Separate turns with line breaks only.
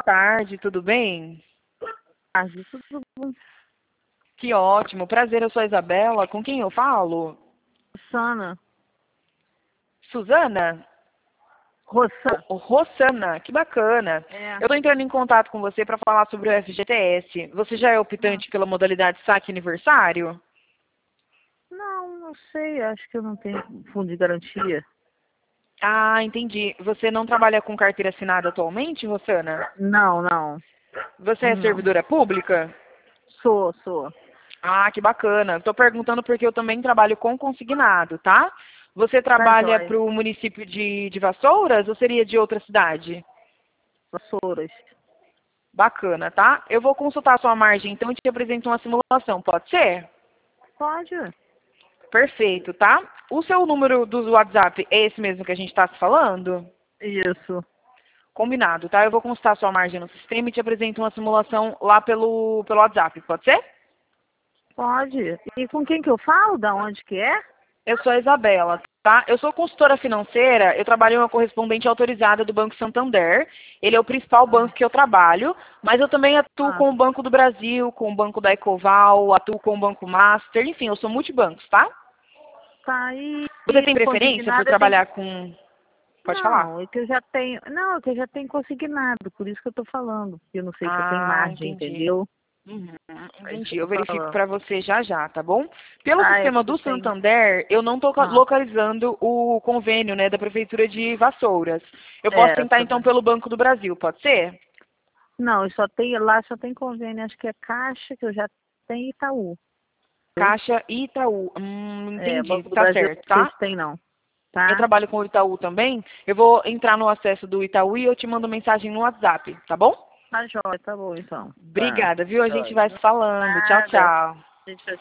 tarde, tudo bem?
Tudo bom.
Que ótimo, prazer, eu sou a Isabela. Com quem eu falo?
Sana.
Suzana?
Rossana.
Rossana, que bacana.
É.
Eu estou entrando em contato com você para falar sobre o FGTS. Você já é optante pela modalidade saque aniversário?
Não sei. Acho que eu não tenho fundo de garantia.
Ah, entendi. Você não trabalha com carteira assinada atualmente, Rossana?
Não.
Você é
Não.
servidora pública?
Sou.
Ah, que bacana. Estou perguntando porque eu também trabalho com consignado, tá? Você
Tá
trabalha
jóia.
para o município de Vassouras ou seria de outra cidade?
Vassouras.
Bacana, tá? Eu vou consultar a sua margem, então, e te apresento uma simulação, pode ser?
Pode.
Perfeito, tá? O seu número do WhatsApp é esse mesmo que a gente está se falando?
Isso.
Combinado, tá? Eu vou consultar a sua margem no sistema e te apresento uma simulação lá pelo WhatsApp, pode ser?
Pode. E com quem que eu falo? Da onde que é?
Eu sou a Isabela, tá? Eu sou consultora financeira, eu trabalho em uma correspondente autorizada do Banco Santander. Ele é o principal banco que eu trabalho, mas eu também atuo
Ah,
com o Banco do Brasil, com o Banco da Ecoval, atuo com o Banco Master, enfim, eu sou multibancos, tá?
tá aí.
Você tem preferência por
Consignado eu tenho.
trabalhar com... Pode falar.
Não, é que eu já tenho. Não, é que eu já tenho consignado. Por isso que eu tô falando. Eu não sei se eu tenho
Ah,
margem,
entendi.
entendeu?
Uhum,
É isso que
entendi.
eu
Eu
tô
verifico
falando.
para você já já, tá bom? Pelo
Ah, é
sistema
porque
do
eu tenho.
Santander, eu não estou
Ah,
localizando o convênio, né, da Prefeitura de Vassouras. Eu posso
é.
tentar então pelo Banco do Brasil, pode ser?
Não, eu só tenho, lá só tem convênio, acho que é Caixa, que eu já tenho Itaú. Viu?
Caixa e Itaú.
É,
Entendi.
Banco do
Tá
Brasil,
certo,
não sei
tá?
se tem não,
Eu
tá?
trabalho com o Itaú também. Eu vou entrar no acesso do Itaú e eu te mando mensagem no WhatsApp, tá bom?
Tá jóia, tá bom então. Tá.
Obrigada, viu? A gente
Jóia.
vai se falando. Tchau,
Nada.
tchau.
Deixa eu